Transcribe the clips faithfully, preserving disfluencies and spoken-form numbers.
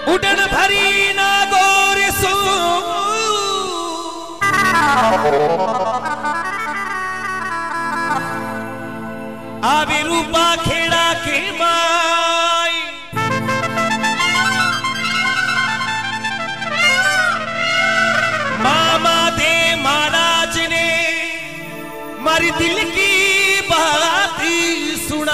उड़न भरी ना गोर सो आवे रूपा खेड़ा के माई मामा दे महाराज ने मारी दिल की बात सुना।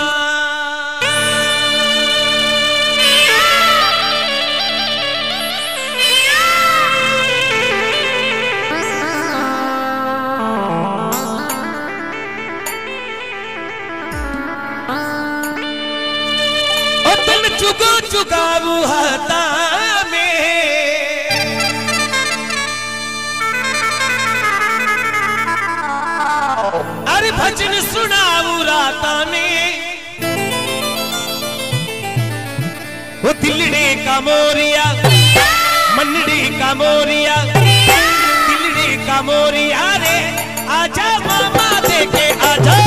चुगो चुगाऊ हता में अरे भजन सुनाऊ राता में वो दिलड़े का मोरिया मनड़े का मोरिया दिलड़े का मोरिया रे आजा मामा देखे आजा।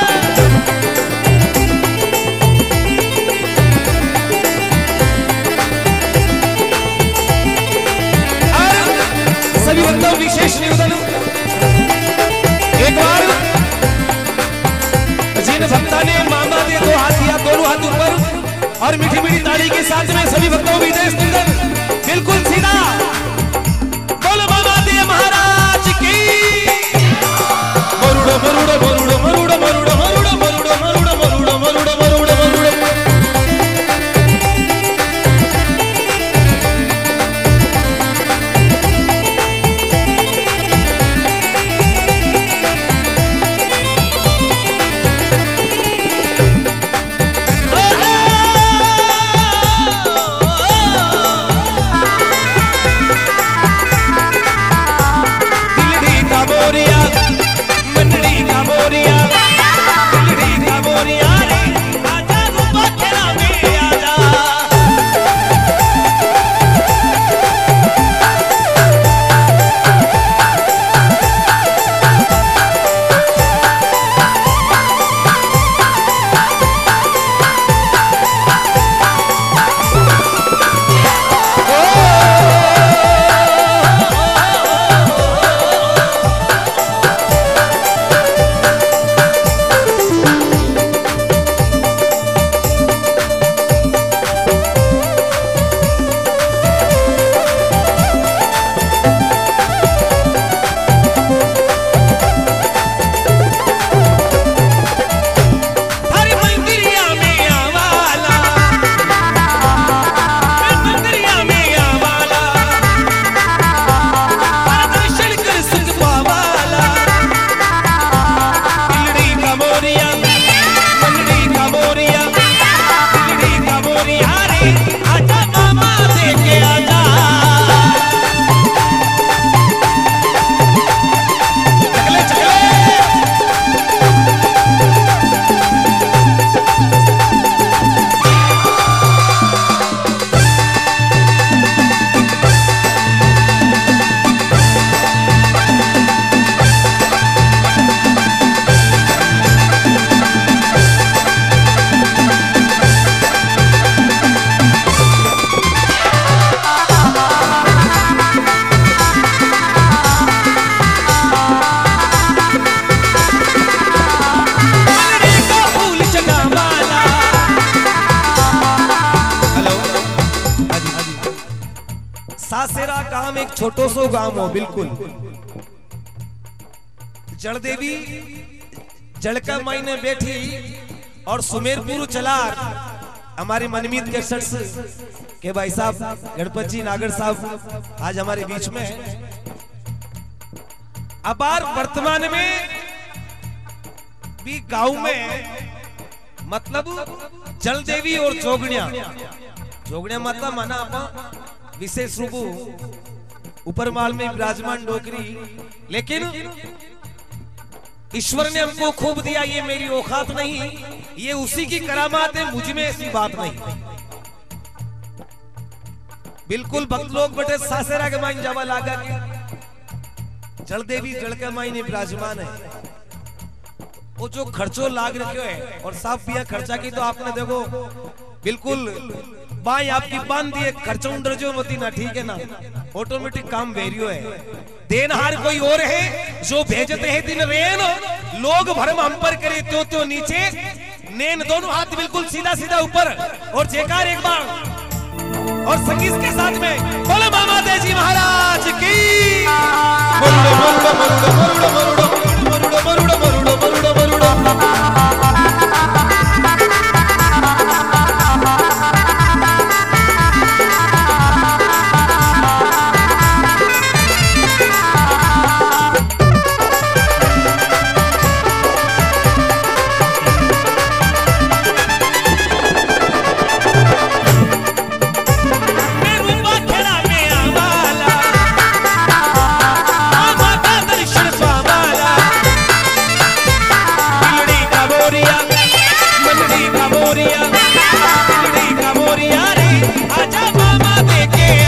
सभी बंदों विशेष निवेदन एक बार जिन भक्ता ने मामा दे दो हाथ दिया दोनों हाथ ऊपर और मीठी मीठी ताली के साथ में सभी भक्तों विदेश निवेदन बिल्कुल सीधा बोलो मामा दे महाराज की मरुड़ो मरुड़ो मरुड़ो मरुड़ो मरुड़ो मरुड़ो मरुड़ो मरुड़ो मरुड़ो मरुड़ो मरुड़ो मरुड़ो सासेरा काम एक छोटो सो गांव हो बिल्कुल जड़ देवी जड़का मायने बैठी और सुमेरपुर चला हमारे मनमीत के सट्स के भाई साहब गणपत जी नागर साहब आज हमारे बीच में है। अब वर्तमान में भी गांव में मतलब जल देवी और जोगणिया जोगणिया मतलब माना आप विशेष रूप ऊपर माल में विराजमान डोकरी, लेकिन ईश्वर ने हमको खूब दिया, ये मेरी औकात नहीं, ये उसी की करामात है, मुझ में ऐसी बात नहीं। बिल्कुल भक्त लोग बटे सासेरा के माइन जावा लागा जल देवी जल के माइन विराजमान है। वो जो खर्चो लाग रखे है और साफ पिया खर्चा की तो आपने देखो बिल्कुल बाई आपकी बांध दिए खर्चो जो मती ना, ठीक है ना, ऑटोमेटिक काम वेरियो है। देनहार कोई और है जो भेजते हैं दिन रेन, लोग भरम हम पर करे त्यो त्यो नीचे, नैन दोनों हाथ बिल्कुल सीधा सीधा ऊपर, और जयकार एक बार और संगीत के साथ में बोले मामा देजी महाराज की। मरुड़ो मरुड़ो मरुड़ो मरुड़ो मरुड़ो मरुड़ो मरुड़ो मरुड़ो मरुड़ो मरुड़ो। आजा मामा देके